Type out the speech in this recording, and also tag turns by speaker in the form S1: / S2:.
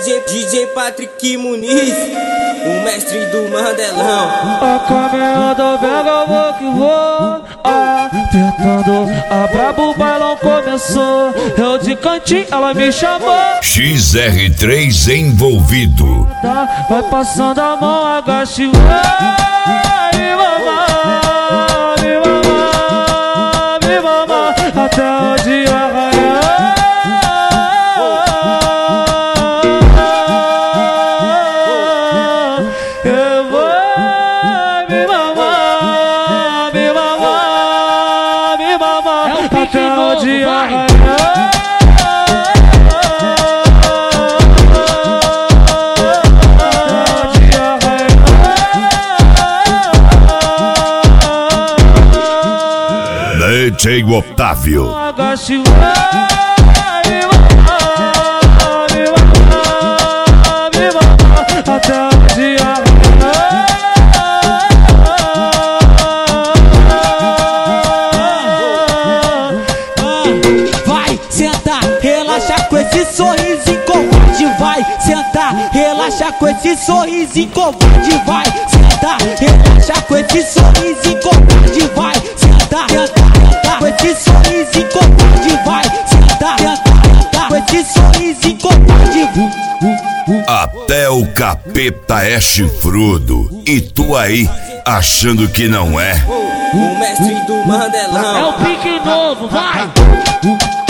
S1: DJ Patrick Muniz, o mestre do Mandelão.
S2: A caminhada pega, eu vou que vou. Apertando a brabo, o bailão começou. Eu de cantinho, ela me chamou.
S3: XR3 envolvido.
S2: Vai passando a mão, agacha e vai me mamar, me mamar, me mamar até o dia raiar. Eu vou me mamar, me mamar, me mamar até o dia raiar.
S3: DJ Otávio.
S2: Agache, até o dia.
S4: Vai sentar, relaxa com esse sorrisinho covarde. Vai sentar, relaxa com esse sorrisinho covarde. Vai sentar, relaxa com esse sorrisinho covarde. Vai sentar, sentar com esse sorrisinho covarde. Vai sentar, sentar com esse sorrisinho covarde.
S3: Até o capeta é chifrudo. E tu aí, achando que não é?
S1: O mestre do Mandelão.
S2: É o pique novo, vai!